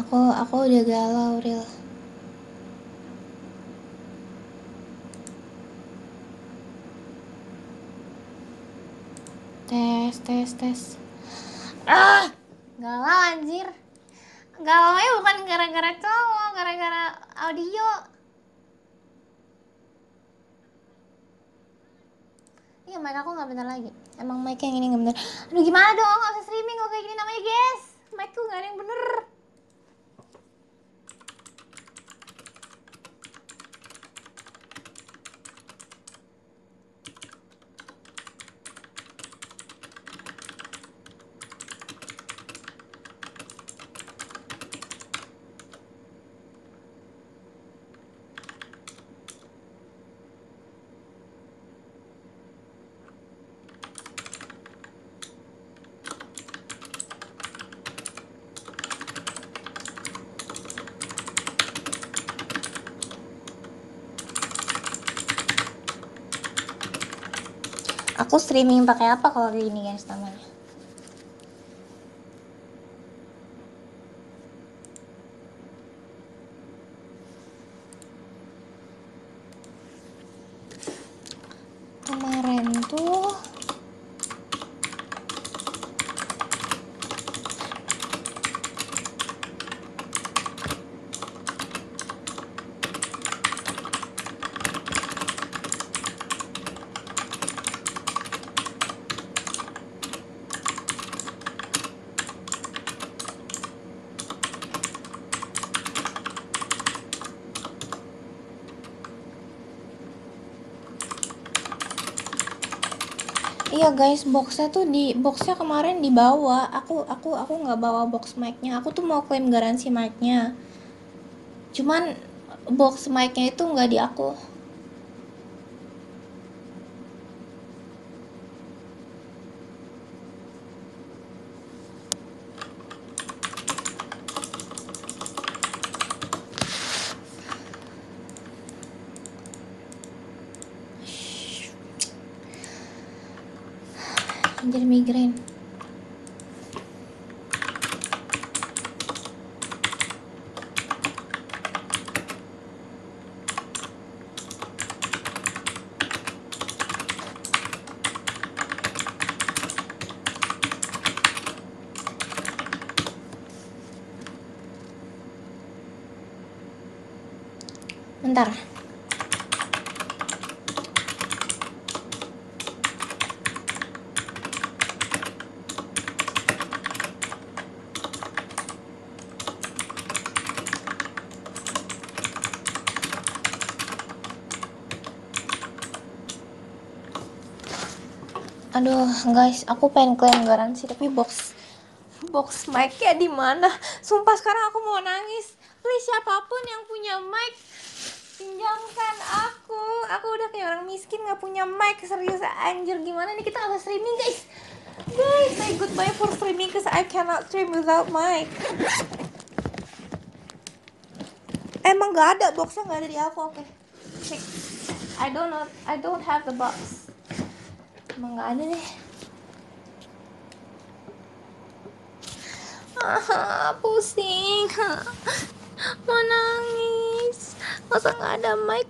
Aku udah galau, Ril. Tes. Ah, galau anjir. Galaunya bukan gara-gara cowok, gara-gara audio. Iya, mic aku nggak bener lagi. Emang mic yang ini nggak bener. Aduh, gimana dong? Nggak bisa streaming kalau kayak gini namanya, guys. Micku nggak ada yang bener. Aku streaming pakai apa kalau kayak gini, guys, namanya? Kemarin tuh iya guys, boxnya kemarin dibawa. Aku nggak bawa box mic-nya. Aku tuh mau klaim garansi mic-nya. Cuman box mic-nya itu nggak di aku. Anjir, migrain. Bentar. Aduh, guys, aku pengen klaim garansi tapi box mic-nya di mana? Sumpah sekarang aku mau nangis. Please, siapapun yang punya mic, pinjamkan aku. Aku udah kayak orang miskin nggak punya mic, serius anjir. Gimana nih kita nggak streaming, guys? Guys, say goodbye for streaming cause I cannot stream without mic. Emang nggak ada, boxnya nggak ada di aku. Oke. Check. I don't have the box. Emang nggak ada deh. Pusing. Mau nangis. Masa nggak ada mic?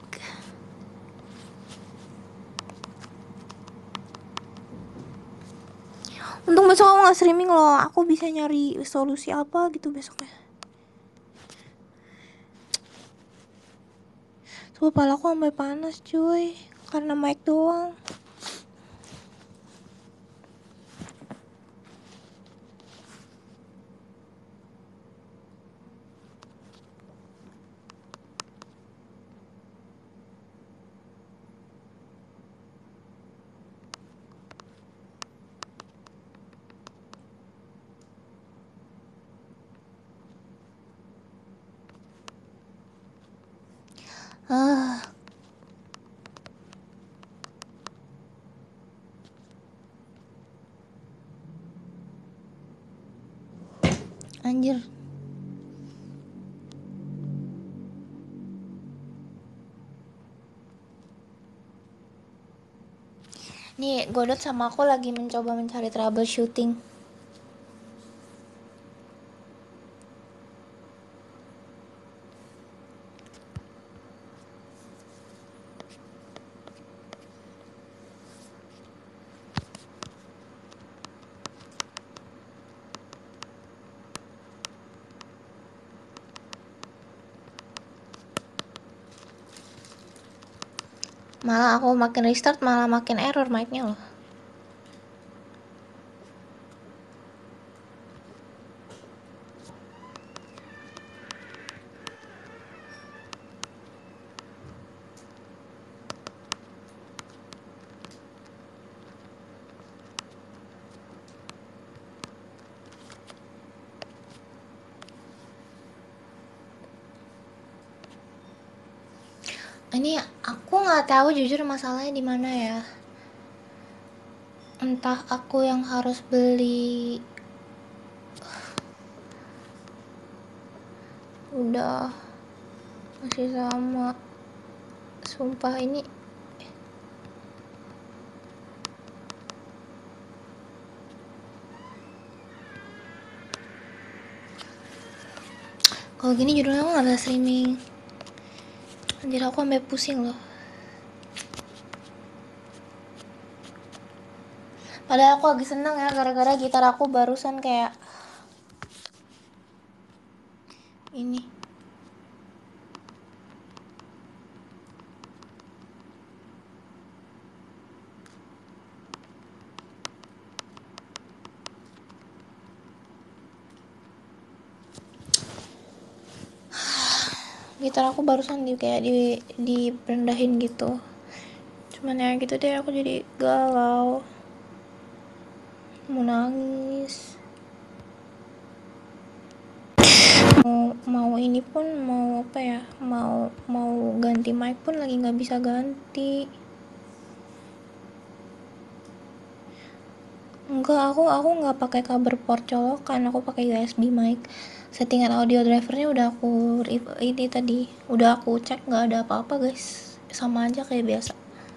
Untung besok aku nggak streaming loh. Aku bisa nyari solusi apa gitu besoknya. Tuh kepala aku sampai panas cuy. Karena mic doang. Anjir. Nih, Godot sama aku lagi mencoba mencari troubleshooting. Malah aku makin restart malah makin error mic-nya loh. Ini aku nggak tahu jujur masalahnya di mana ya. Entah aku yang harus beli. Udah masih sama. Sumpah ini. Kalau gini judulnya aku nggak bisa streaming. Anjir aku sampai pusing loh. Padahal aku lagi seneng ya gara-gara gitar aku barusan kayak ini. Gitar aku barusan kayak direndahin gitu. Cuman ya gitu deh, aku jadi galau, mau nangis. Mau ini pun mau apa ya, mau ganti mic pun lagi nggak bisa ganti. Enggak, aku nggak pakai kabel port colokan, aku pakai USB mic. Settingan audio drivernya udah aku ini tadi udah aku cek, nggak ada apa-apa guys, sama aja kayak biasa.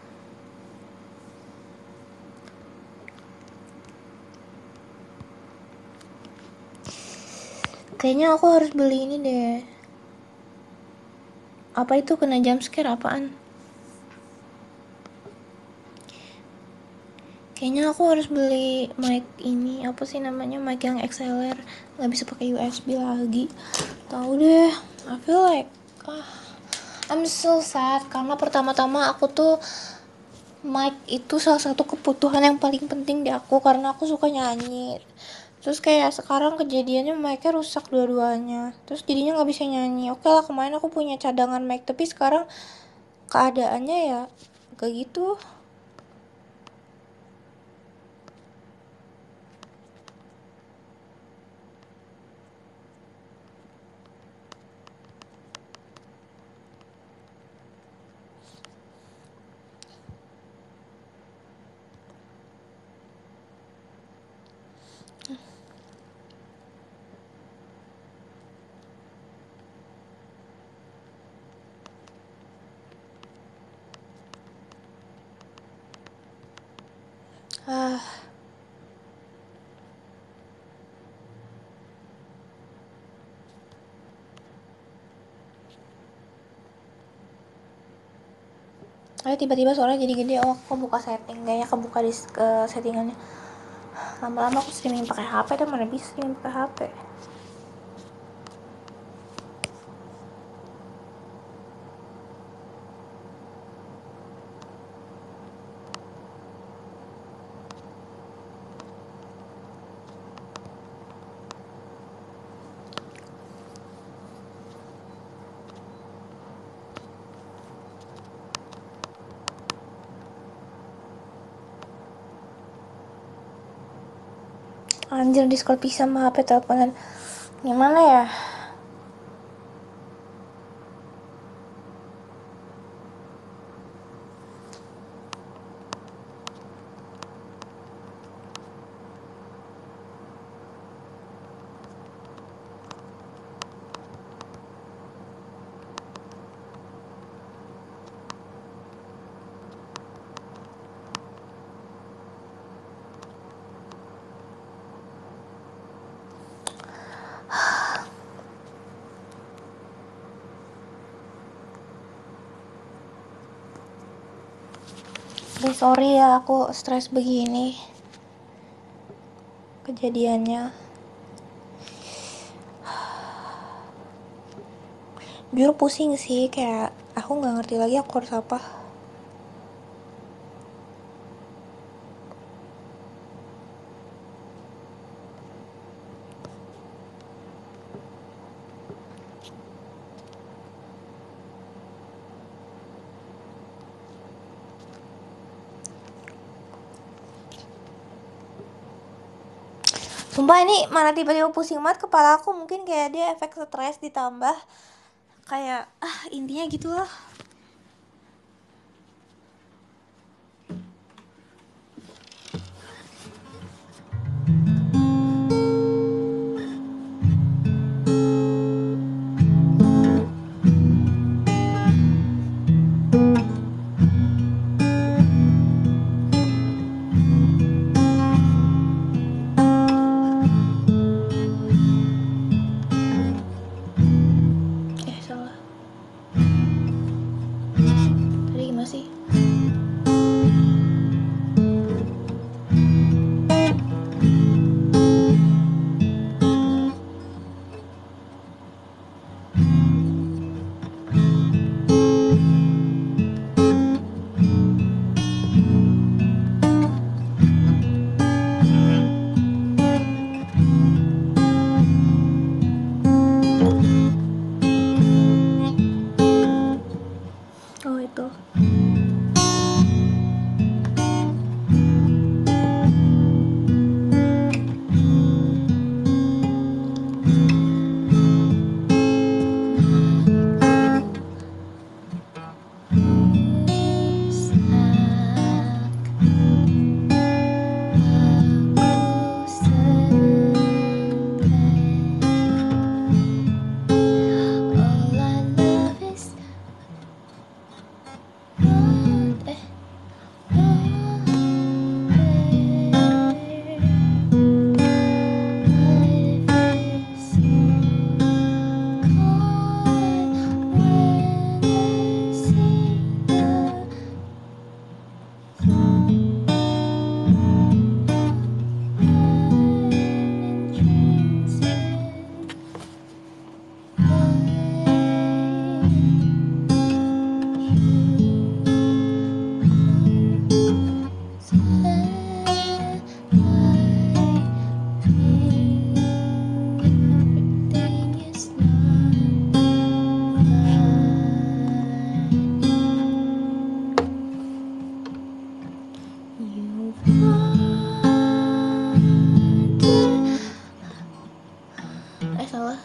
Kayaknya aku harus beli ini deh. Apa itu kena jump scare apaan? Kayaknya aku harus beli mic ini, apa sih namanya, mic yang XLR, nggak bisa pakai USB lagi. Tahu deh, I feel like I'm so sad karena pertama-tama aku tuh mic itu salah satu kebutuhan yang paling penting di aku karena aku suka nyanyi. Terus kayak sekarang kejadiannya mic-nya rusak dua-duanya, terus jadinya nggak bisa nyanyi. Oke lah, kemarin aku punya cadangan mic, tapi sekarang keadaannya ya kayak gitu. ah Ayo tiba-tiba suaranya jadi gede. Oh, aku buka setting, kayaknya kebuka di settingannya. Lama-lama aku streaming pakai HP dan mana bisa streaming pakai HP. Anjir, Discord bisa sama HP teleponan. Gimana ya? Guys, sorry ya aku stres begini kejadiannya. Jujur pusing sih, kayak aku nggak ngerti lagi aku harus apa. Sumpah ini mana tiba-tiba pusing banget kepala aku, mungkin kayak dia efek stres ditambah kayak intinya gitu lah. Salah. Tadi gimana sih? Oh itu. Salah.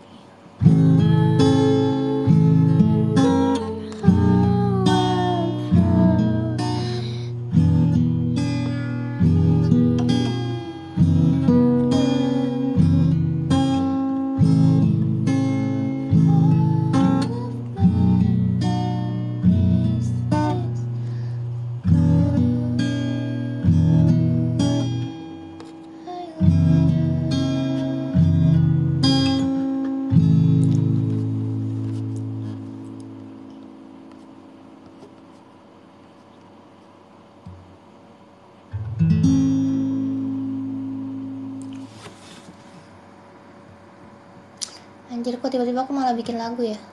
Anjir, kok tiba-tiba aku malah bikin lagu ya?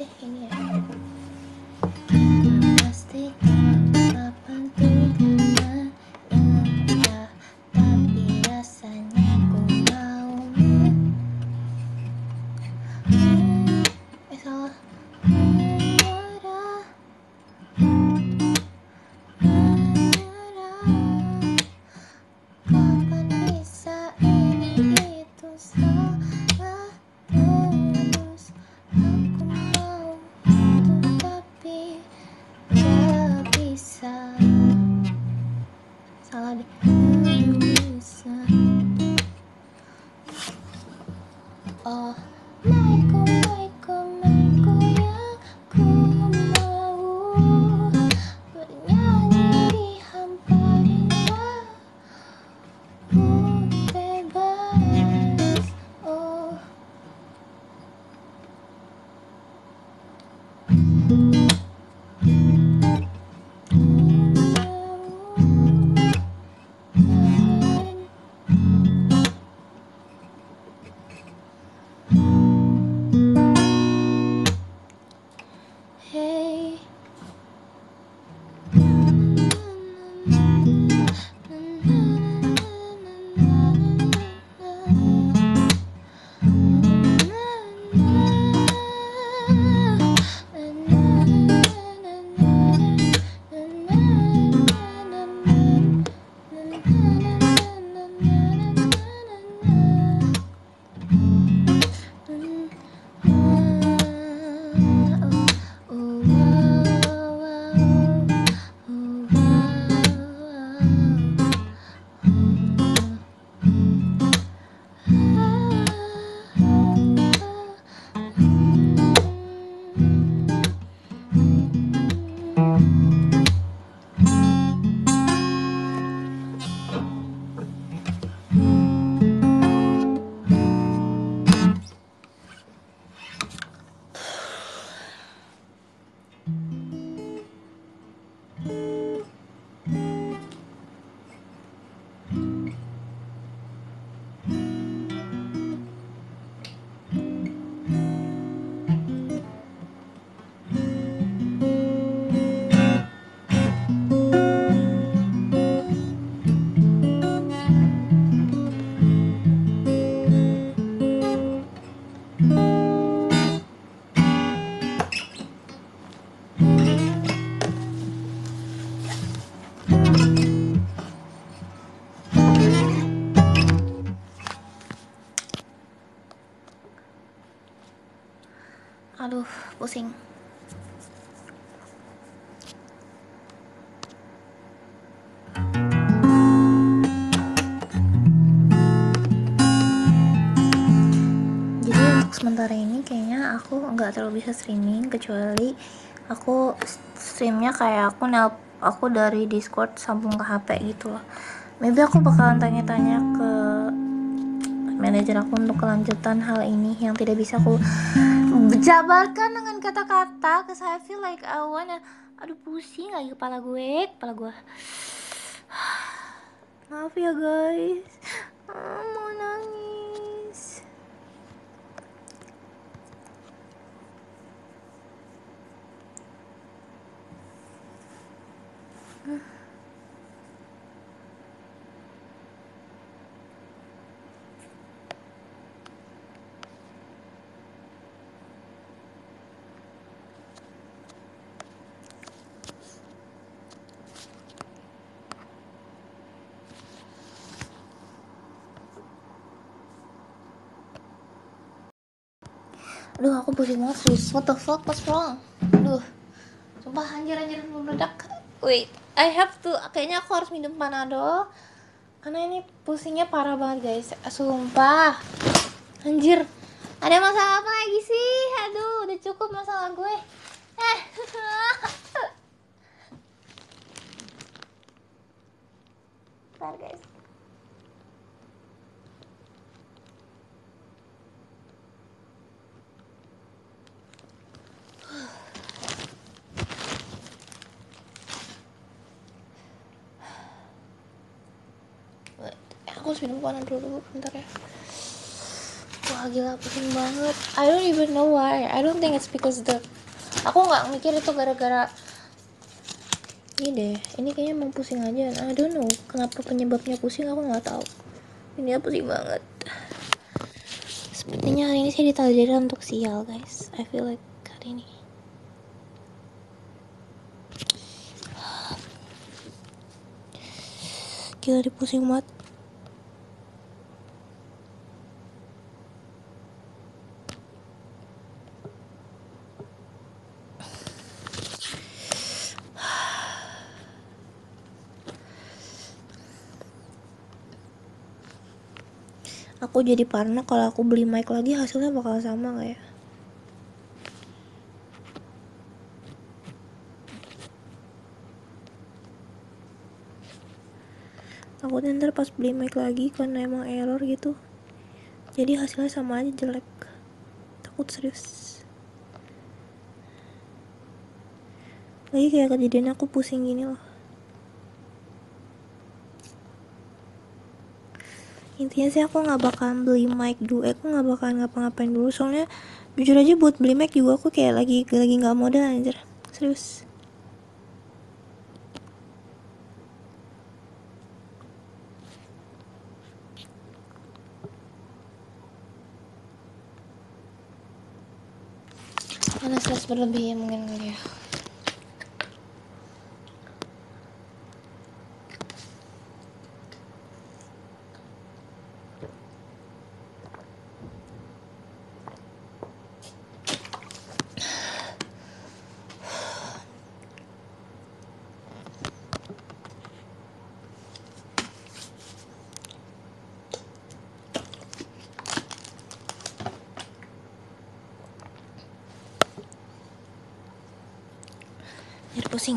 deh ini ya. Pasti kapan tuh indah, tapi rasanya ku mau salah menyerah, kapan bisa ini itu salah terus. Aku mau itu tapi gak bisa. Salah deh. Gak bisa. Oh, Maiko, Maiko, Maiko yang ku mau bernyanyi di hampa indah. Ku bebas. Oh, hey. Aduh, pusing. Jadi untuk sementara ini kayaknya aku nggak terlalu bisa streaming, kecuali aku streamnya kayak aku dari Discord sambung ke HP gitu loh. Maybe aku bakalan tanya-tanya ke manajer aku untuk kelanjutan hal ini yang tidak bisa aku jabarkan dengan kata-kata, cause I feel like I wanna, aduh pusing lagi kepala gue. Maaf ya guys, mau nangis. Aduh, aku pusing banget sis. What the fuck, what's wrong? Aduh, sumpah anjir meledak. Wait, I have to, kayaknya aku harus minum Panadol karena ini pusingnya parah banget guys. Sumpah anjir, ada masalah apa lagi sih? Aduh, udah cukup masalah gue. Bentar guys. Aku harus minum Panadol dulu bentar ya. Wah. Gila pusing banget. I don't even know why. I don't think it's because aku nggak mikir itu gara-gara ini deh. Ini kayaknya emang pusing aja. I don't know kenapa penyebabnya pusing, aku nggak tahu. Ini pusing banget. Sepertinya hari ini saya ditakdirkan untuk sial, guys. I feel like hari ini. Gila, pusing banget. Aku jadi parno kalau aku beli mic lagi hasilnya bakal sama gak ya? Aku ntar pas beli mic lagi karena emang error gitu, jadi hasilnya sama aja jelek. Takut serius. Lagi kayak kejadian aku pusing gini loh. Intinya sih aku nggak bakalan beli mic dulu, aku nggak bakalan ngapa-ngapain dulu, soalnya jujur aja buat beli mic juga aku kayak lagi nggak modal anjir, serius. Karena stres berlebih ya mungkin kali ya. Jadi pusing.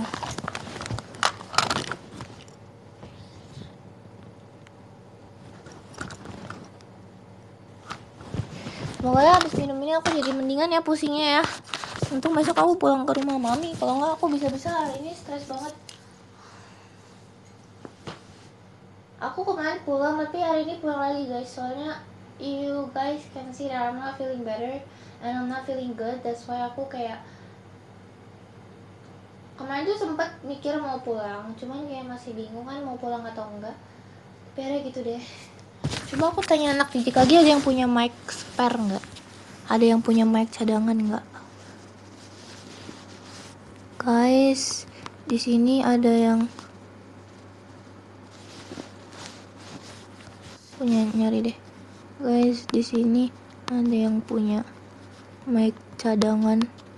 Semoga ya abis minum ini aku jadi mendingan ya pusingnya ya. Untung besok aku pulang ke rumah mami, kalau nggak aku bisa-bisa hari ini stres banget. Aku kemarin pulang tapi hari ini pulang lagi guys, soalnya you guys can see that I'm not feeling better and I'm not feeling good. That's why aku kayak kemarin tuh sempet mikir mau pulang, cuman kayak masih bingung kan mau pulang atau enggak. Tapi akhirnya gitu deh. Coba aku tanya anak didik lagi, ada yang punya mic spare nggak? Ada yang punya mic cadangan nggak? Guys, di sini ada yang punya, nyari deh. Guys, di sini ada yang punya mic cadangan.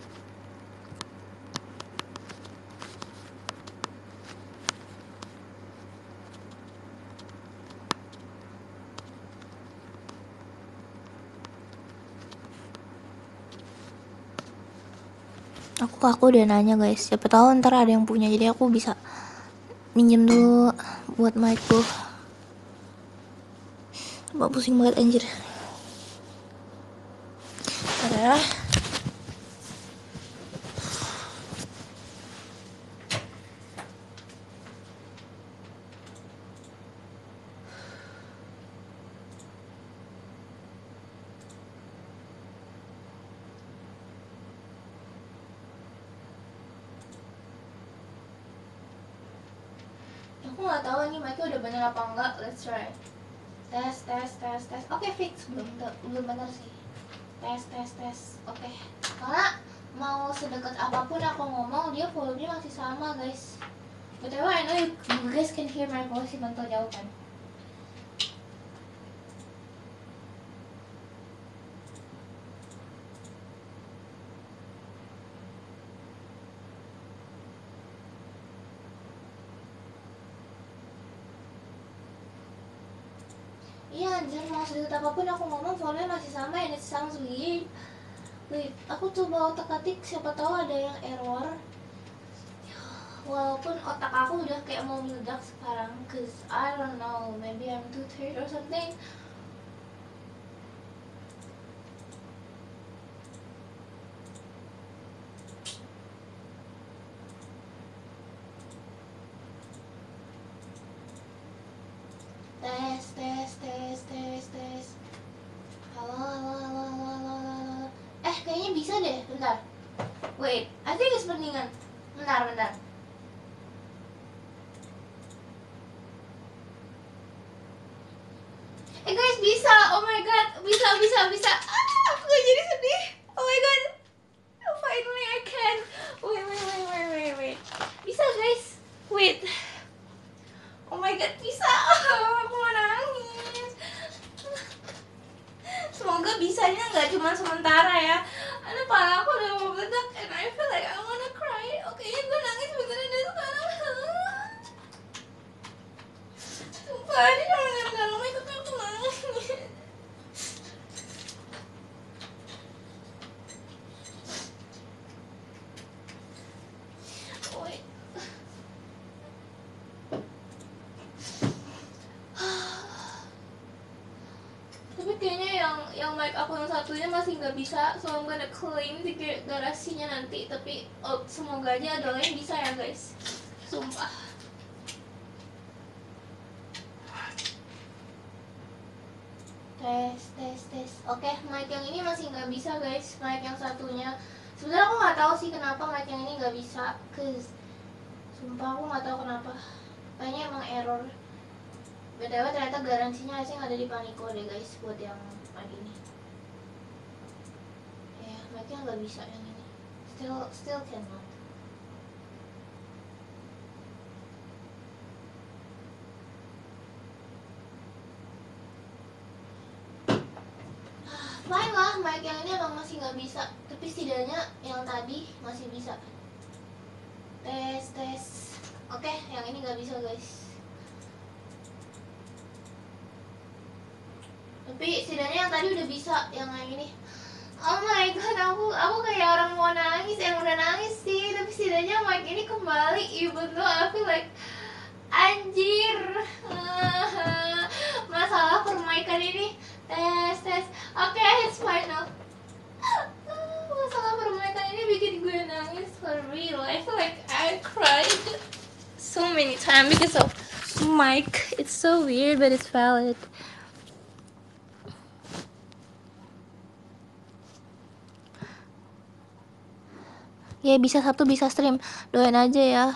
Aku udah nanya guys, siapa tahu ntar ada yang punya, jadi aku bisa minjem dulu buat mic tuh. Mbak pusing banget anjir. Ada. Aku nggak tahu ini mic udah bener apa enggak. Let's try. Tes. Oke, fix. Belum bener sih. Tes. Oke. Karena mau sedekat apapun aku ngomong, dia volumenya masih sama guys. Btw, I know you guys can hear my voice even though jauh kan. Iya anjir, mau sedekat apapun aku ngomong volumenya masih sama and it sounds weird. Wait, aku coba otak-atik, siapa tahu ada yang error. Walaupun otak aku udah kayak mau meledak sekarang, cause I don't know, maybe I'm too tired or something. Tes. Halo. bisa deh, bentar. Wait, I think it's mendingan. Bentar. Guys, bisa. Oh my god, bisa. Aku gak jadi sedih. Oh my god. Finally I can. Wait. Bisa guys. Wait. Oh my god, bisa. Aku mau nangis. Semoga bisanya nggak cuma sementara ya. Karena pala aku udah mau meledak and I feel like I wanna cry. Oke, gue nangis beneran dari sekarang. Sumpah, ini dalam-dalamnya tapi aku nangis. Wait. Tapi kayaknya yang mic aku yang satunya masih nggak bisa, so I'm gonna claim di garasinya nanti. Tapi semoga aja ada yang bisa ya guys. Sumpah. Tes. Oke, mic yang ini masih nggak bisa guys. Mic yang satunya. Sebenarnya aku nggak tahu sih kenapa mic yang ini nggak bisa. Sumpah aku nggak tahu kenapa. Kayaknya emang error. BTW ternyata garansinya asing ada di Panico deh guys buat yang mic ini. Ya, mic-nya nggak bisa yang ini. Still cannot. Fine lah, mic yang ini emang masih nggak bisa. Tapi setidaknya yang tadi masih bisa. Tes. Oke, yang ini nggak bisa guys. Tapi setidaknya yang tadi udah bisa, yang ini. Oh my god, aku kayak orang mau nangis, yang udah nangis sih. Tapi setidaknya mic ini kembali, even though I feel like anjir. Masalah permaikan ini. Tes. Oke, it's final. Masalah permaikan ini bikin gue nangis for real. I feel like I cried so many times because of mic. It's so weird, but it's valid. Ya bisa Sabtu bisa stream, doain aja ya.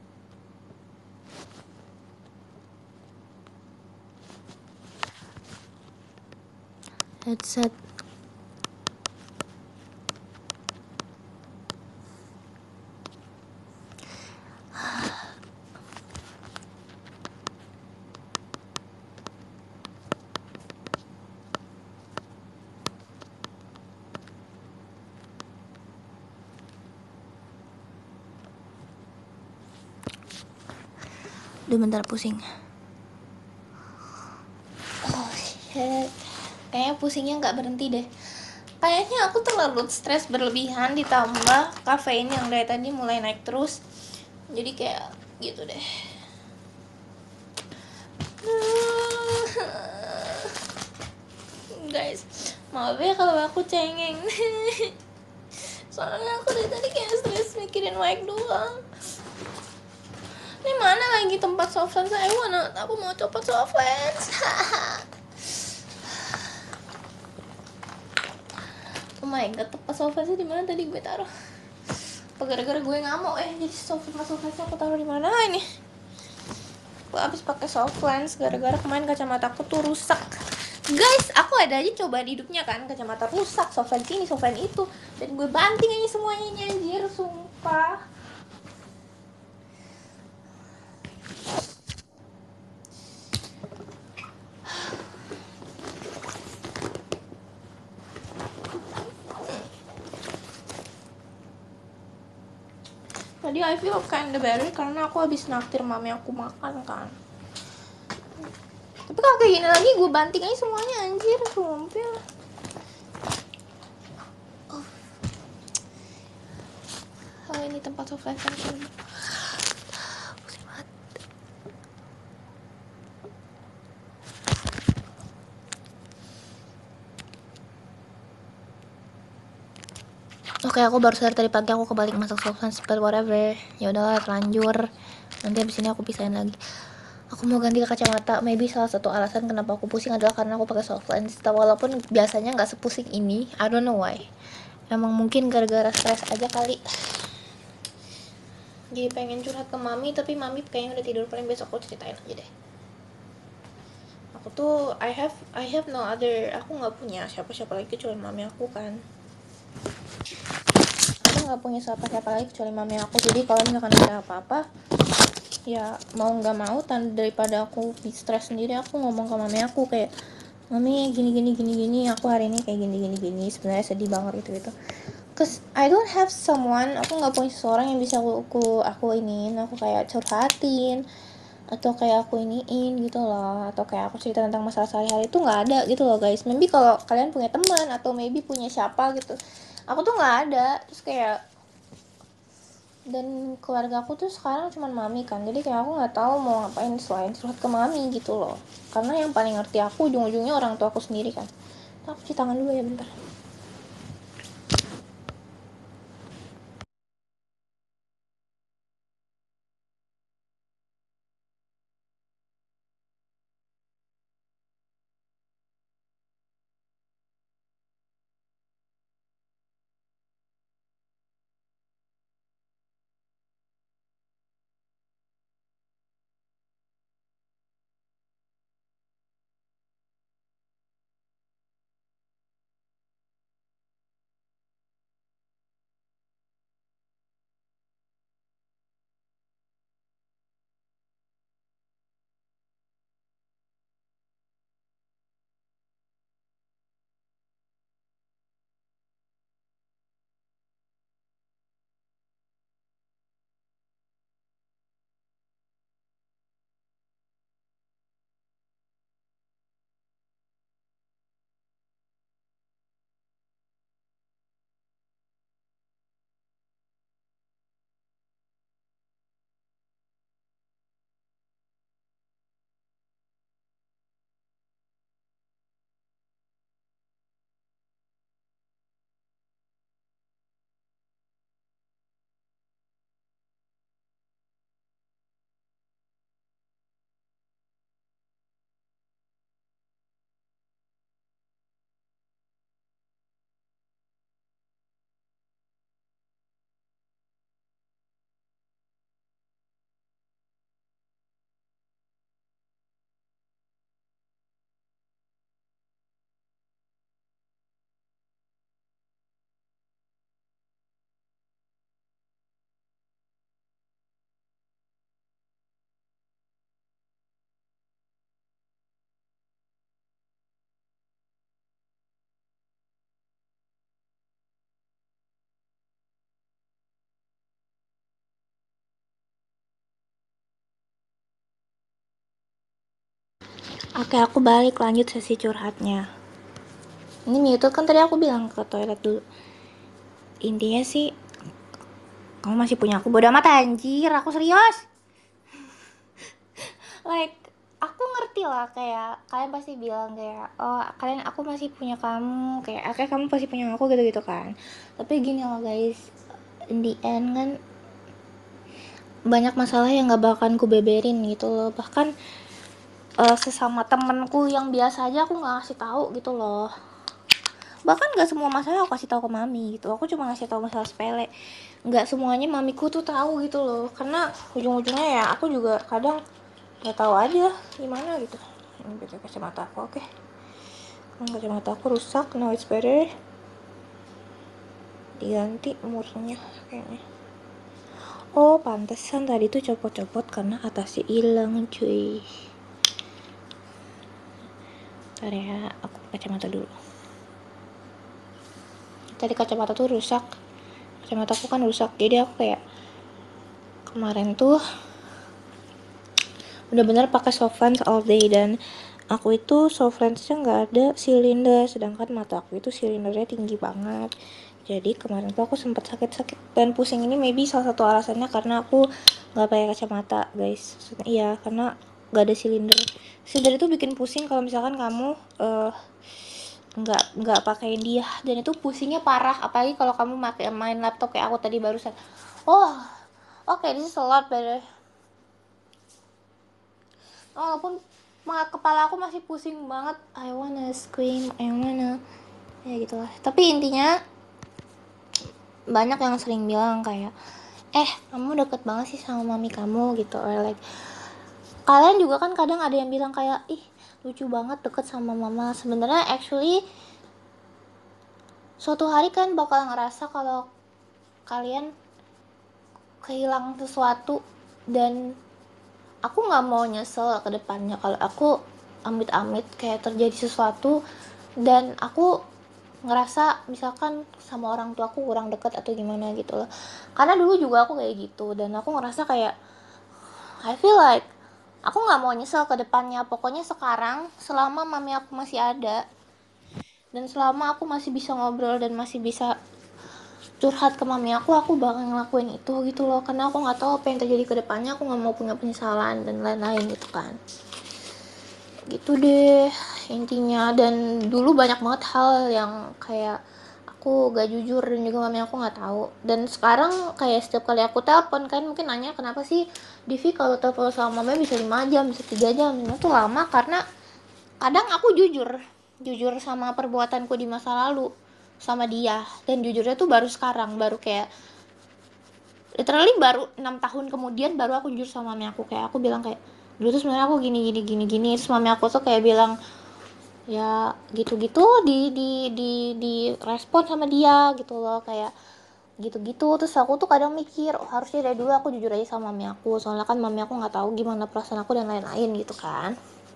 Headset. Duh, bentar pusing. Oh shit. Kayaknya pusingnya nggak berhenti deh. Kayaknya aku terlalu stres berlebihan ditambah kafein yang dari tadi mulai naik terus. Jadi kayak gitu deh. Guys, maaf ya kalau aku cengeng. Soalnya aku dari tadi kayak stres mikirin mic doang. Ini mana lagi tempat softland saya? Aku mau copot softland. Oh my god, tempat softlandnya di mana tadi gue taruh? Apa gara-gara gue ngamuk jadi softlandnya aku taruh di mana ini? Gue abis pakai softlands gara-gara kemarin kacamataku tuh rusak. Guys, aku ada aja coba hidupnya kan, kacamata rusak, softland sini, softland itu, dan gue banting aja semuanya ini anjir, sumpah. Tadi I feel kinda better karena aku habis naktir mami aku makan kan. Tapi kalau kayak gini lagi gue banting aja semuanya anjir, sumpah. Oh ini tempat sofa function. Pusing banget. Oke, aku baru sadar tadi pagi aku kebalik masak sofa but whatever. Ya udahlah, terlanjur. Nanti abis ini aku pisahin lagi. Aku mau ganti ke kacamata. Maybe salah satu alasan kenapa aku pusing adalah karena aku pakai soft lens. Walaupun biasanya nggak sepusing ini. I don't know why. Emang mungkin gara-gara stres aja kali. Jadi pengen curhat ke mami, tapi mami kayaknya udah tidur. Paling besok aku ceritain aja deh. Aku tuh I have no other, aku nggak punya siapa-siapa lagi kecuali mami aku kan. Aku nggak punya siapa-siapa lagi kecuali mami aku. Jadi kalau misalkan ada apa-apa, ya mau nggak mau, daripada aku stres sendiri, aku ngomong ke mami aku kayak, mami gini, aku hari ini kayak gini, sebenarnya sedih banget itu. Cause I don't have someone, aku nggak punya seseorang yang bisa aku iniin, aku kayak curhatin, atau kayak aku iniin gitu loh, atau kayak aku cerita tentang masalah sehari-hari, itu nggak ada gitu loh guys. Maybe kalau kalian punya teman atau maybe punya siapa gitu, aku tuh nggak ada. Terus kayak, dan keluarga aku tuh sekarang cuma mami kan, jadi kayak aku nggak tahu mau ngapain selain curhat ke mami gitu loh, karena yang paling ngerti aku ujung-ujungnya orang tua aku sendiri kan. Aku cuci tangan dulu ya bentar. Oke, aku balik lanjut sesi curhatnya. Ini mute kan, tadi aku bilang ke toilet dulu. Intinya sih, kamu masih punya aku, bodo amat anjir, aku serius. Like, aku ngerti lah, kayak kalian pasti bilang kayak, oh kalian, aku masih punya kamu, kayak oke kamu pasti punya aku gitu kan. Tapi gini loh guys, in the end kan banyak masalah yang gak bakalan ku beberin gitu loh. Bahkan sesama temenku yang biasa aja aku nggak ngasih tahu gitu loh. Bahkan nggak semua masalah aku kasih tahu ke mami gitu, aku cuma ngasih tahu masalah sepele. Nggak semuanya mamiku tuh tahu gitu loh, karena ujung-ujungnya ya aku juga kadang nggak tahu aja gimana gitu. Ini pakai kacamata aku, oke. Kacamata aku rusak, now it's better, diganti umurnya kayaknya. Oh pantesan tadi tuh copot-copot karena atasnya hilang cuy. Ntar ya, aku kacamata dulu. Tadi kacamata tuh rusak, kacamata aku kan rusak, jadi aku kayak kemarin tuh bener-bener pakai soft lens all day, dan aku itu soft lensnya nggak ada silinder, sedangkan mata aku itu silindernya tinggi banget. Jadi kemarin tuh aku sempat sakit-sakit dan pusing. Ini maybe salah satu alasannya karena aku nggak pakai kacamata guys. Iya, karena nggak ada silinder. Silinder itu bikin pusing kalau misalkan kamu nggak pakein dia, dan itu pusingnya parah, apalagi kalau kamu main laptop kayak aku tadi barusan. Oh oke, this is a lot better. Walaupun kepala aku masih pusing banget, I wanna scream, I wanna, ya gitulah. Tapi intinya banyak yang sering bilang kayak kamu deket banget sih sama mami kamu gitu, or like kalian juga kan kadang ada yang bilang kayak ih lucu banget deket sama mama. Sebenarnya actually suatu hari kan bakal ngerasa kalau kalian kehilangan sesuatu, dan aku nggak mau nyesel ke depannya kalau aku amit-amit kayak terjadi sesuatu dan aku ngerasa misalkan sama orang tua aku kurang dekat atau gimana gitu loh. Karena dulu juga aku kayak gitu, dan aku ngerasa kayak I feel like aku nggak mau nyesel ke depannya. Pokoknya sekarang selama mami aku masih ada dan selama aku masih bisa ngobrol dan masih bisa curhat ke mami aku bakal ngelakuin itu gitu loh. Karena aku nggak tahu apa yang terjadi ke depannya, aku nggak mau punya penyesalan dan lain-lain gitu kan. Gitu deh intinya. Dan dulu banyak banget hal yang kayak aku gak jujur dan juga mami aku nggak tahu. Dan sekarang kayak setiap kali aku telepon kan mungkin nanya kenapa sih Divi kalau telepon sama mami bisa 5 jam bisa 3 jam. Itu lama karena kadang aku jujur sama perbuatanku di masa lalu sama dia, dan jujurnya tuh baru sekarang, baru kayak literally baru 6 tahun kemudian baru aku jujur sama mami aku. Kayak aku bilang kayak dulu tuh sebenarnya aku gini, terus mami aku tuh kayak bilang ya gitu-gitu di respon sama dia gitu loh, kayak gitu-gitu. Terus aku tuh kadang mikir harusnya dari dulu aku jujur aja sama mami aku, soalnya kan mami aku nggak tahu gimana perasaan aku dan lain-lain gitu kan.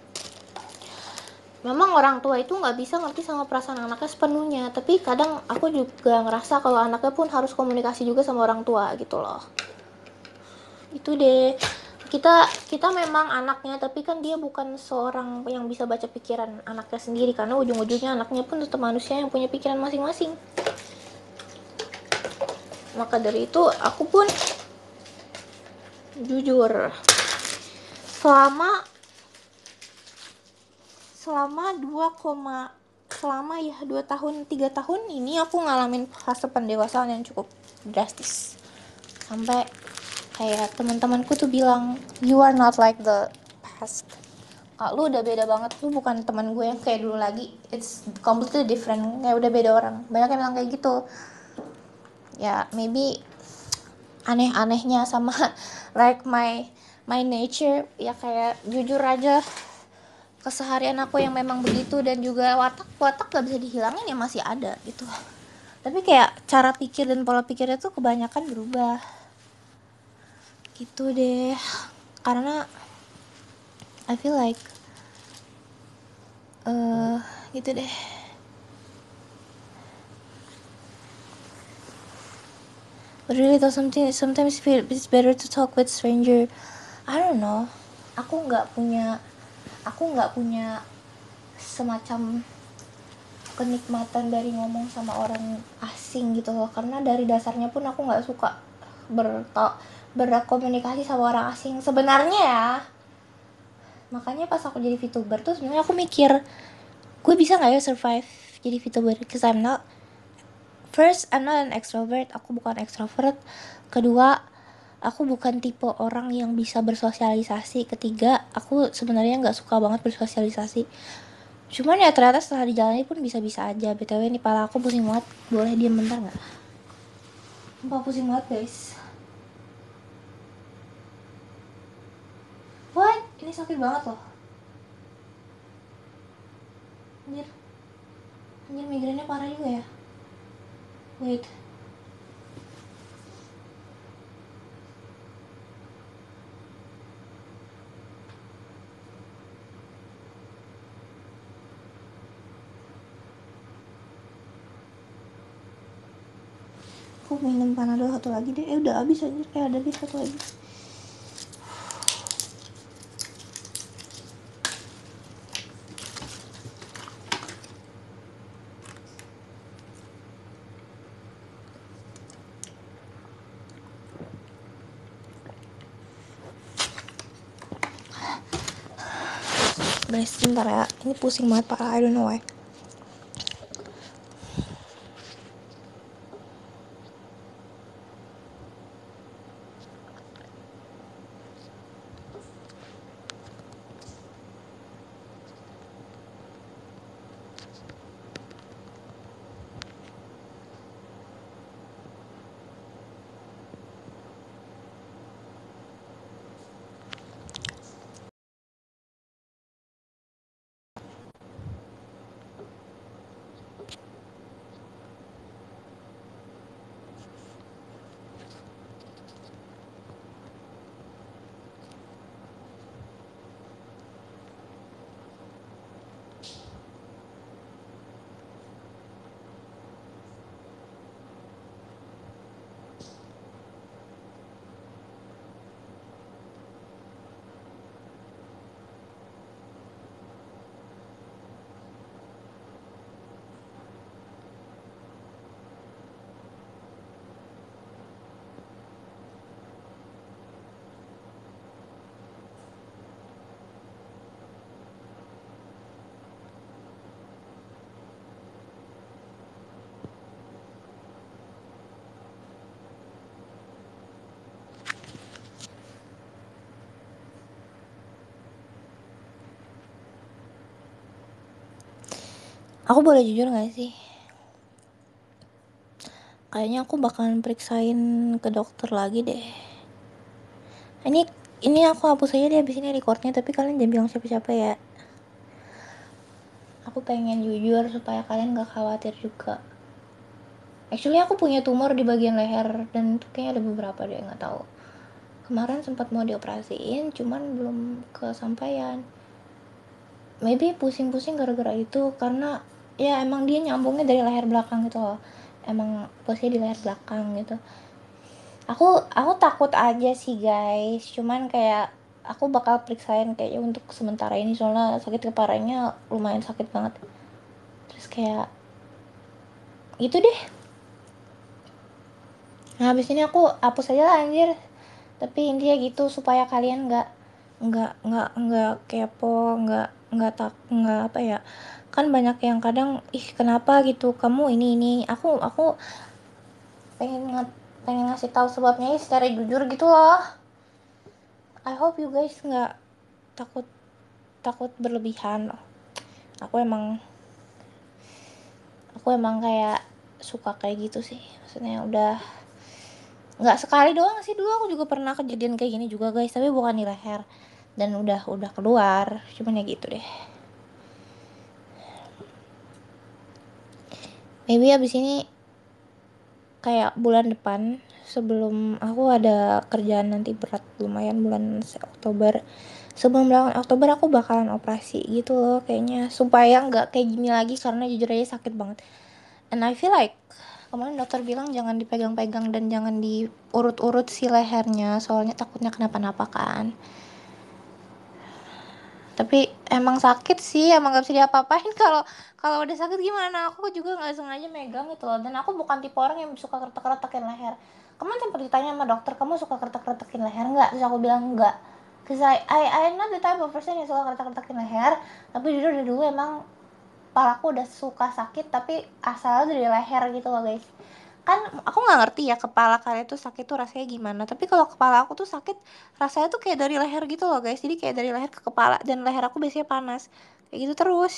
Memang orang tua itu nggak bisa ngerti sama perasaan anaknya sepenuhnya, tapi kadang aku juga ngerasa kalau anaknya pun harus komunikasi juga sama orang tua gitu loh. Itu deh, kita memang anaknya, tapi kan dia bukan seorang yang bisa baca pikiran anaknya sendiri, karena ujung-ujungnya anaknya pun tetap manusia yang punya pikiran masing-masing. Maka dari itu aku pun jujur selama selama 2 tahun 3 tahun ini aku ngalamin fase pendewasaan yang cukup drastis, sampai kayak teman-temanku tuh bilang you are not like the past. Lu udah beda banget, lu bukan teman gue yang kayak dulu lagi, it's completely different, kayak udah beda orang. Banyak yang bilang kayak gitu. Ya maybe aneh-anehnya sama like my nature ya, kayak jujur aja keseharian aku yang memang begitu, dan juga watak gak bisa dihilangin ya, masih ada gitu. Tapi kayak cara pikir dan pola pikirnya tuh kebanyakan berubah gitu deh. Karena I feel like gitu deh. But really though sometimes it's better to talk with stranger. I don't know. Aku nggak punya semacam kenikmatan dari ngomong sama orang asing gitu loh, karena dari dasarnya pun aku nggak suka berkomunikasi sama orang asing sebenarnya ya. Makanya pas aku jadi VTuber tuh sebenarnya aku mikir gue bisa nggak ya survive jadi VTuber, because I'm not an extrovert, aku bukan extrovert. Kedua, aku bukan tipe orang yang bisa bersosialisasi. Ketiga, aku sebenarnya nggak suka banget bersosialisasi. Cuman ya ternyata setelah dijalani pun bisa-bisa aja. BTW nih pala aku pusing banget, boleh diam bentar nggak? Sumpah pusing banget guys. What? Ini sakit banget loh. Anjir migrainnya parah juga ya. Wait. Aku minum panadol satu lagi deh. Udah habis aja, kayak ada di satu lagi. Sebentar ya, ini pusing banget parah, I don't know why. Aku boleh jujur gak sih? Kayaknya aku bakalan periksain ke dokter lagi deh. Ini aku hapus aja deh abis ini recordnya, tapi kalian jangan bilang siapa-siapa ya. Aku pengen jujur supaya kalian gak khawatir juga. Actually aku punya tumor di bagian leher dan itu kayaknya ada beberapa deh, nggak tahu. Kemarin sempat mau dioperasiin, cuman belum kesampaian. Maybe pusing-pusing gara-gara itu, karena ya emang dia nyambungnya dari leher belakang gitu loh. Emang posisi di leher belakang gitu. Aku takut aja sih guys, cuman kayak aku bakal periksain kayaknya untuk sementara ini soalnya sakit kepalanya lumayan sakit banget. Terus kayak gitu deh. Nah habis ini aku hapus aja lah anjir. Tapi intinya gitu supaya kalian nggak kepo, nggak apa ya. Kan banyak yang kadang kenapa gitu kamu ini. Aku pengen ngasih tahu sebabnya secara jujur gitu loh. I hope you guys nggak takut takut berlebihan. Aku emang kayak suka kayak gitu sih, maksudnya udah nggak sekali doang sih, dulu aku juga pernah kejadian kayak gini juga guys, tapi bukan di leher dan udah keluar, cuman ya gitu deh. Maybe abis ini kayak bulan depan, sebelum aku ada kerjaan nanti berat lumayan bulan Oktober, sebelum bulan Oktober aku bakalan operasi gitu loh kayaknya, supaya nggak kayak gini lagi karena jujur aja sakit banget. And I feel like kemarin dokter bilang jangan dipegang-pegang dan jangan diurut-urut si lehernya, soalnya takutnya kenapa-napa kan. Tapi emang sakit sih, emang gak bisa diapa-apain. Kalau udah sakit gimana, aku juga nggak sengaja megang gitu loh. Dan aku bukan tipe orang yang suka kretek-kretekin leher. Kemarin sempat ditanya sama dokter, kamu suka kretek-kretekin leher nggak? Terus aku bilang enggak, cause I'm not the type of person yang suka kretek-kretekin leher. Tapi jujur dari dulu emang kepalaku udah suka sakit, tapi asalnya dari leher gitu loh guys. Kan aku nggak ngerti ya kepala kalian tuh sakit tuh rasanya gimana, tapi kalau kepala aku tuh sakit rasanya tuh kayak dari leher gitu loh guys, jadi kayak dari leher ke kepala, dan leher aku biasanya panas kayak gitu terus.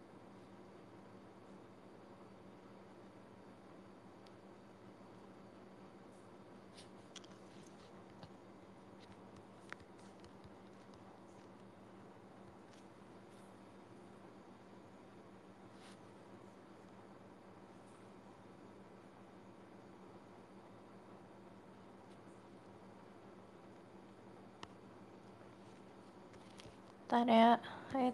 Ntar ya, wait.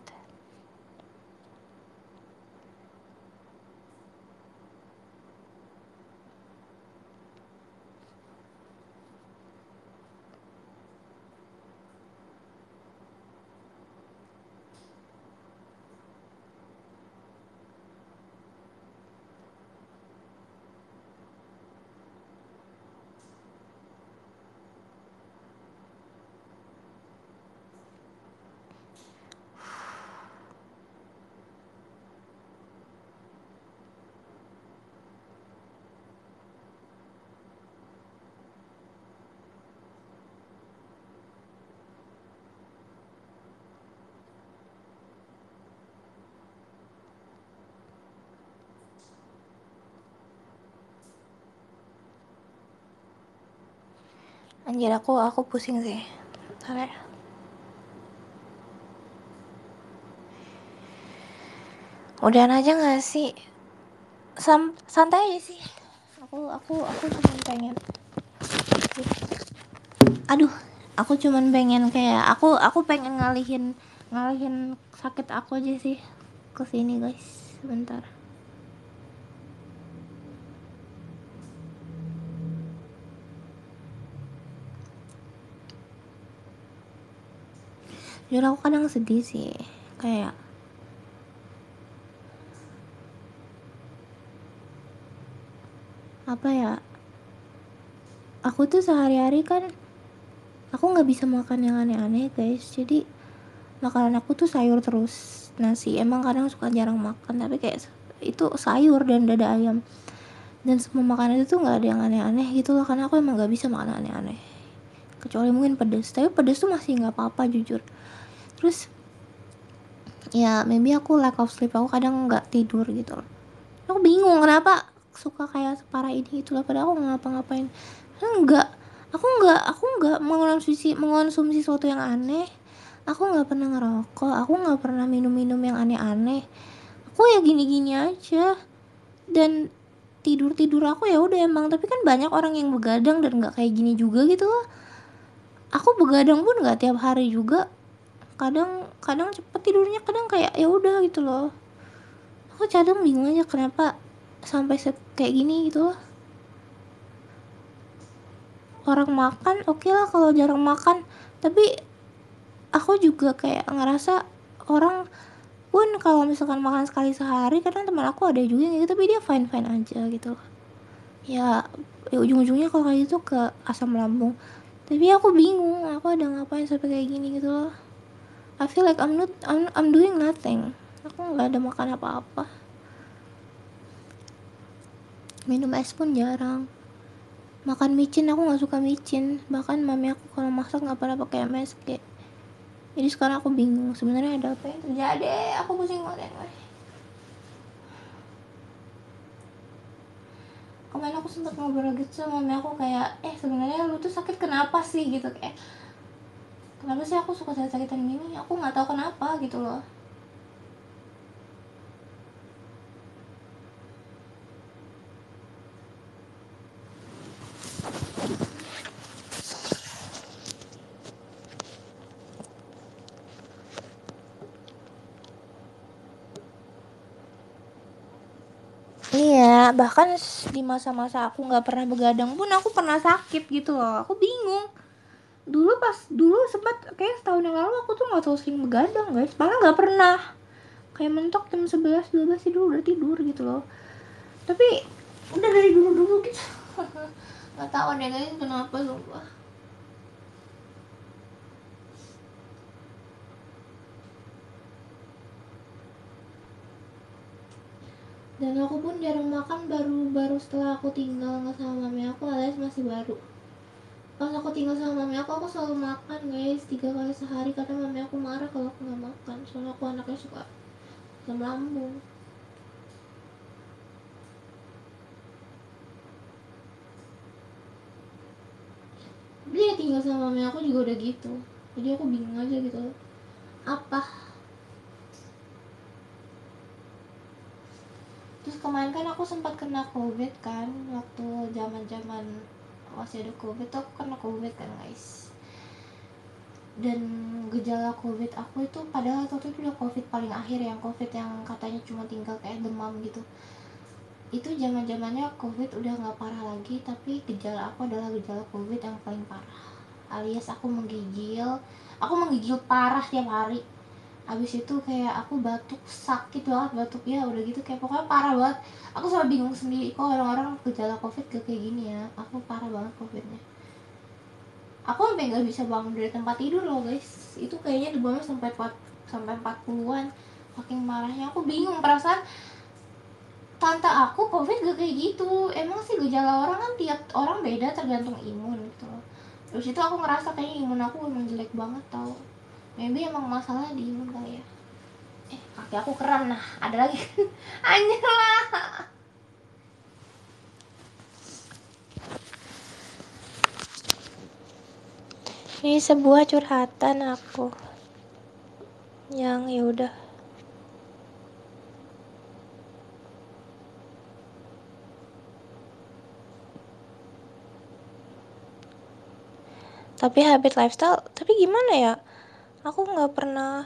Anjir, aku pusing sih. Ntar ya. Udahan aja nggak sih? Santai aja sih. Aku cuma pengen, aduh, aku cuman pengen kayak aku pengen ngalihin sakit aku aja sih ke sini guys, sebentar. Jujur aku kadang sedih sih, kayak apa ya, aku tuh sehari-hari kan aku nggak bisa makan yang aneh-aneh guys, jadi makanan aku tuh sayur terus, nasi emang kadang suka jarang makan, tapi kayak itu sayur dan dada ayam, dan semua makanan itu tuh nggak ada yang aneh-aneh gitu loh, karena aku emang nggak bisa makan aneh-aneh kecuali mungkin pedas, tapi pedas tuh masih nggak apa-apa jujur. Terus Ya maybe aku lack of sleep, aku kadang nggak tidur gitu. Aku bingung kenapa suka kayak separah ini gitu loh, padahal aku nggak ngapa-ngapain. Enggak, aku nggak mengonsumsi sesuatu yang aneh. Aku nggak pernah ngerokok, aku nggak pernah minum-minum yang aneh-aneh. Aku ya gini-gini aja. Dan tidur aku ya udah emang, tapi kan banyak orang yang begadang dan nggak kayak gini juga gitu loh. Aku begadang pun nggak tiap hari juga, kadang kadang cepet tidurnya, kadang kayak ya udah gitu loh. Aku kadang bingung aja kenapa sampai kayak gini gitu loh. Orang makan oke lah kalau jarang makan, tapi aku juga kayak ngerasa orang pun kalau misalkan makan sekali sehari, kadang teman aku ada juga yang gitu tapi dia fine fine aja gitu loh. Ya ujung-ujungnya kalau kayak gitu ke asam lambung. Tapi aku bingung aku ada ngapain sampai kayak gini gitu loh. I feel like I'm doing nothing. Aku nggak ada makan apa-apa, minum es pun jarang. Makan micin, aku nggak suka micin, bahkan mami aku kalau masak nggak pernah pakai MSG. Jadi sekarang aku bingung sebenarnya ada apa yang terjadi. Aku pusing banget. Kemarin aku sempat ngobrol gitu sama mami aku kayak, sebenarnya lu tuh sakit kenapa sih gitu, kayak kenapa sih aku suka sakit-sakitan gini, aku nggak tahu kenapa gitu loh. Iya, bahkan di masa-masa aku nggak pernah begadang pun aku pernah sakit gitu loh. Aku bingung. Dulu sempat kayak setahun yang lalu aku tuh nggak terlalu sering begadang guys, malah nggak pernah. Kayak mentok jam 11-12 tidur, udah tidur gitu loh. Tapi udah dari dulu gitu. Nggak tahu deh guys kenapa sumpah. Dan aku pun jarang makan baru setelah aku tinggal nggak sama mami aku, alias masih baru. Pas aku tinggal sama mami aku selalu makan guys 3 kali sehari, karena mami aku marah kalau aku nggak makan, soalnya aku anaknya suka asam lambung. Dia tinggal sama mami aku juga udah gitu, jadi aku bingung aja gitu apa. Terus kemarin kan aku sempat kena covid kan, waktu zaman masih ada covid tuh aku kena covid kan guys. Dan gejala covid aku itu padahal waktu itu udah covid paling akhir, yang covid yang katanya cuma tinggal kayak demam gitu. Itu zamannya covid udah nggak parah lagi, tapi gejala aku adalah gejala covid yang paling parah, alias aku menggigil parah tiap hari. Abis itu kayak aku batuk, sakit banget batuknya, udah gitu kayak pokoknya parah banget. Aku selalu bingung sendiri kok orang-orang gejala covid gak kayak gini ya. Aku parah banget covidnya. Aku sampai nggak bisa bangun dari tempat tidur loh guys. Itu kayaknya demamnya sampai 40-an. Saking marahnya, aku bingung. Perasaan tante aku covid gak kayak gitu. Emang sih gejala orang kan tiap orang beda tergantung imun gitu loh. Terus itu aku ngerasa kayaknya imun aku emang jelek banget tau. Maybe emang masalah di imun kali ya. Kaki aku keren, nah ada lagi. Anjir lah. Ini sebuah curhatan aku yang ya udah. Tapi habit lifestyle, tapi gimana ya? Aku nggak pernah.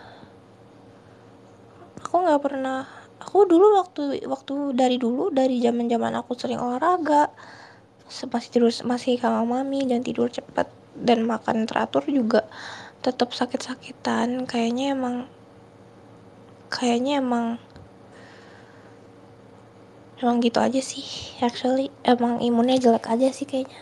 Aku dulu waktu dari zaman aku sering olahraga, masih tidur masih sama mami dan tidur cepat dan makan teratur juga tetap sakit-sakitan. Kayaknya emang gitu aja sih. Actually emang imunnya jelek aja sih kayaknya.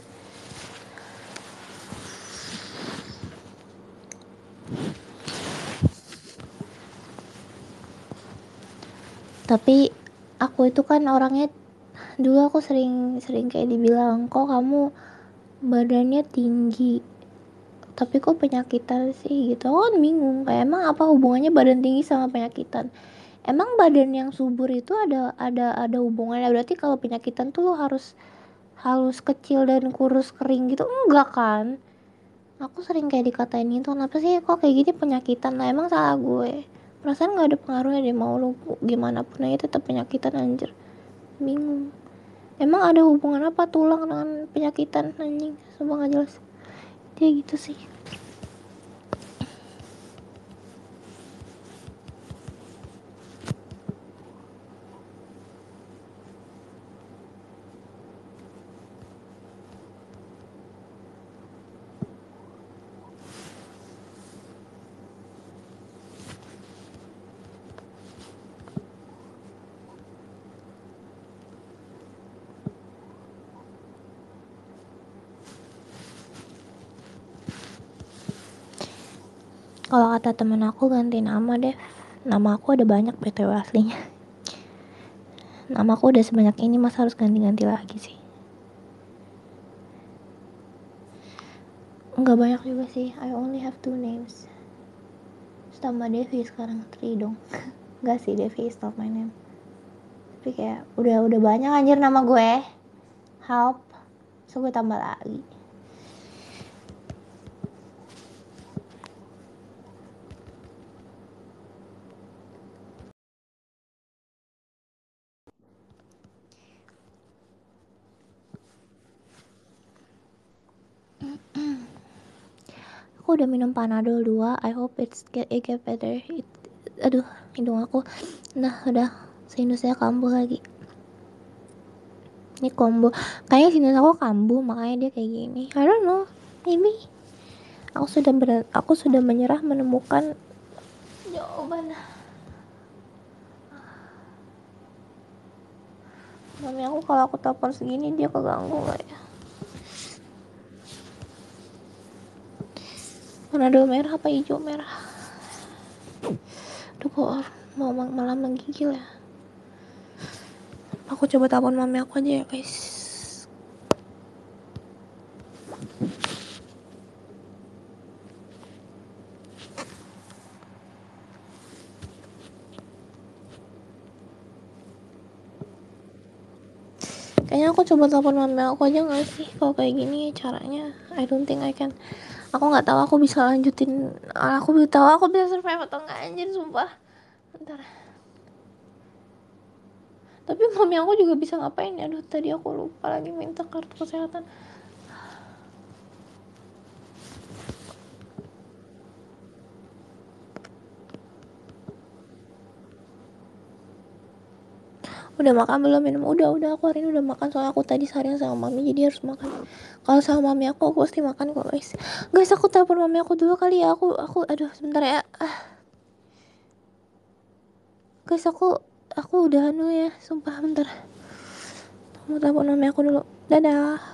Tapi aku itu kan orangnya, dulu aku sering kayak dibilang, kok kamu badannya tinggi tapi kok penyakitan sih gitu. Aku kan bingung, kayak emang apa hubungannya badan tinggi sama penyakitan? Emang badan yang subur itu ada hubungannya? Berarti kalau penyakitan tuh lo harus halus kecil dan kurus kering gitu, enggak kan? Aku sering kayak dikatain itu, kenapa sih kok kayak gini penyakitan? Lah emang salah gue? Perasaan nggak ada pengaruhnya deh, mau lu gimana pun aja tetap penyakitan anjir. Bingung. Emang ada hubungan apa tulang dengan penyakitan anjing? Sumpah gak jelas. Dia gitu sih. Kalau kata temen aku ganti nama deh. Nama aku ada banyak BTW aslinya. Nama aku udah sebanyak ini, masa harus ganti-ganti lagi sih? Enggak banyak juga sih. I only have 2 names. Tambah Devi sekarang 3 dong. Enggak sih, Devi is not my name. Tapi kayak udah banyak anjir nama gue. Help. So gue tambah lagi. Aku udah minum Panadol 2. I hope it get better. Aduh, hidung aku. Nah, udah sinusnya kambuh lagi. Ini combo. Kayaknya sinus aku kambuh, makanya dia kayak gini. I don't know. Maybe. Aku sudah menyerah menemukan jawaban. Mami aku kalau aku telepon segini dia keganggu gak ya? Panadol merah apa hijau merah? Aduh kok mau malah menggigil ya. Aku coba telepon mami aku aja ya guys. Kayaknya aku coba telepon mami aku aja gak sih? Kalau kayak gini caranya I don't think I can. Aku gak tahu aku bisa lanjutin. Aku tahu aku bisa survive atau gak anjir sumpah. Bentar. Tapi mami aku juga bisa ngapain ya? Aduh tadi aku lupa lagi minta kartu kesehatan. Udah makan belum minum? Udah aku hari ini udah makan, soalnya aku tadi seharian sama mami jadi harus makan. Kalau sama mami aku pasti makan kok guys. Guys aku telepon mami aku dulu kali ya. Aku aduh sebentar ya. Guys aku udah anu ya, sumpah bentar. Mau telepon mami aku dulu. Dadah.